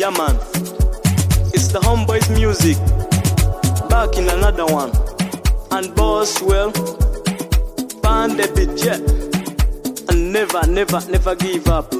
Yeah man, it's the Homeboys music, back in another one. And boss, well, band the beat, yeah. And never give up.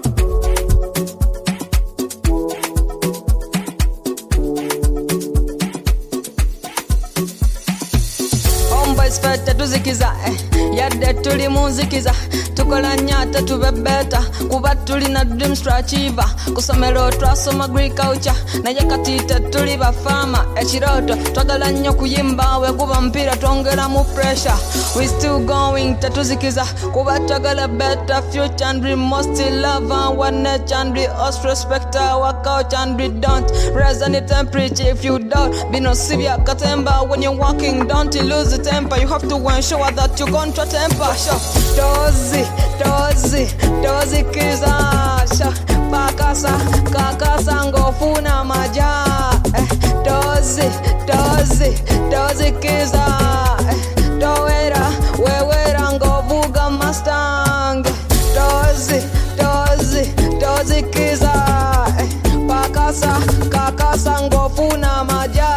Homeboys fete tuzikiza, yadde tuli munzikiza. Tukola nyata tubebeta, kuba tuli na dreams twachiva. Kusomero twasoma agriculture, naye katite tuli bafama. Ekiroto twagala nnyo kuyimba, wekuba mpira twongera mu pressure. We still going tatuzikiza, kuba twagala better future and we must love our nature and we also respect our culture and we don't raise any temperature. If you don't be no severe katemba when you're walking, don't lose the temper. You have to ensure that you control temper. Dozi kiza kakasa ngofuna maja. Dozi kiza Dowera wewera ngovuga Mustang. Dozi kiza kakasa ngofuna maja.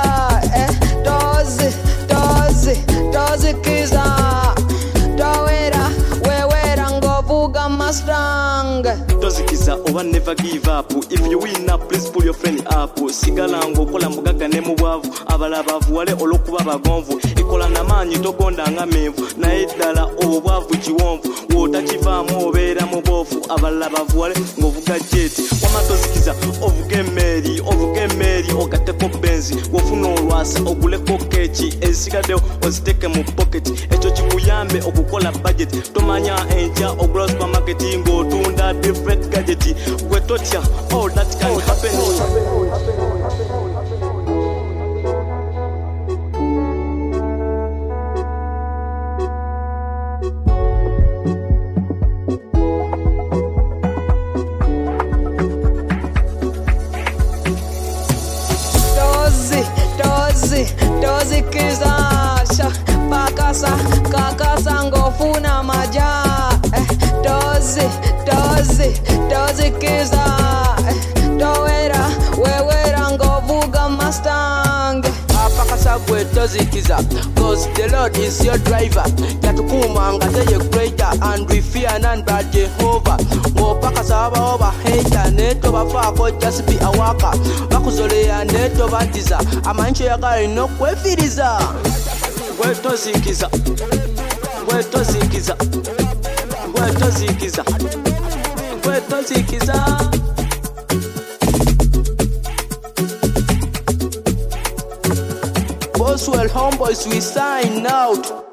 Dozi kiza Dowera wewera ngovuga Mustang. Tozikiza oba never give up. If you win up, please pull your friend up. Sigala ngokola mugaga ne mubwavu, abalabavu wale olokuba bagonvu. Ikola namanyi togonda nga menvu, na eddala obwavu kiwonvu. Wotakivaamu obeera mubofu, abalabavu wale ngovuga jet. Wama tozikiza ovuga emmeri ogateko benzi. Wofuna olwasa oguleko keeki, ezisigaddewo oziteeke mu pocket. Ekyo kikuyambe okukola budget. Tomanya enkya ogula supermarket ng'otunda different gadget. Gwe totya, all that can happen. Dozi kiza kakasa ngofuna maja. Dozi kiza Dowera wewera ngovuga Mustang. Pakasa gwe tozikiza, cause the Lord is your driver. Yatukuma nga teye greater and we fear none but Jehovah. Ngopakasa abaoba hater neto bafako just be a worker. Bakuzolea neto batiza, amancho yagali no kwefiriza. Gwe tozikiza Boswell Homeboys, we sign out.